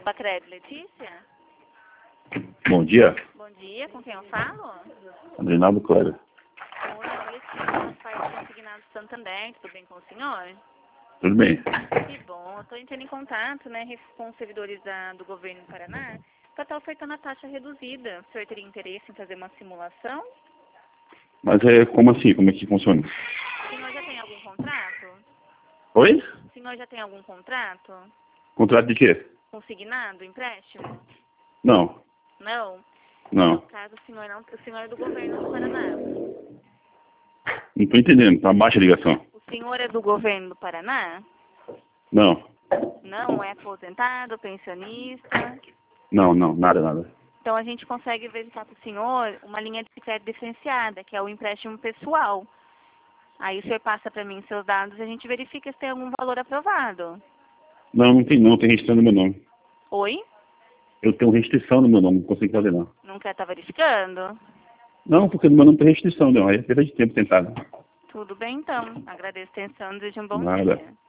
Bacred, Letícia? Bom dia, Bom dia, com quem eu falo? Adrinaldo Cléber. Oi, eu Letícia, pai do consignado Santander, tudo bem com o senhor? Tudo bem? Que bom, eu estou entrando em contato, né, com os servidores do governo do Paraná para estar ofertando a taxa reduzida. O senhor teria interesse em fazer uma simulação? Mas como assim? Como é que funciona? O senhor já tem algum contrato? Oi? O senhor já tem algum contrato? Contrato de quê? Consignado, empréstimo? Não, Não? não. No caso, o senhor é do governo do Paraná. Não tô entendendo, tá baixa a ligação. O senhor é do governo do Paraná? Não, Não é aposentado, pensionista? não, nada. Então a gente consegue verificar para o senhor uma linha de crédito diferenciada, que é o empréstimo pessoal. Aí o senhor passa para mim seus dados e a gente verifica se tem algum valor aprovado. Não tem restrição no meu nome. Oi? Eu tenho restrição no meu nome, não consigo fazer não. Não quer estar verificando? Não, porque no meu nome tem restrição, não. Aí é perda de tempo tentado. Tudo bem então. Agradeço a atenção e desejo um bom Nada. dia.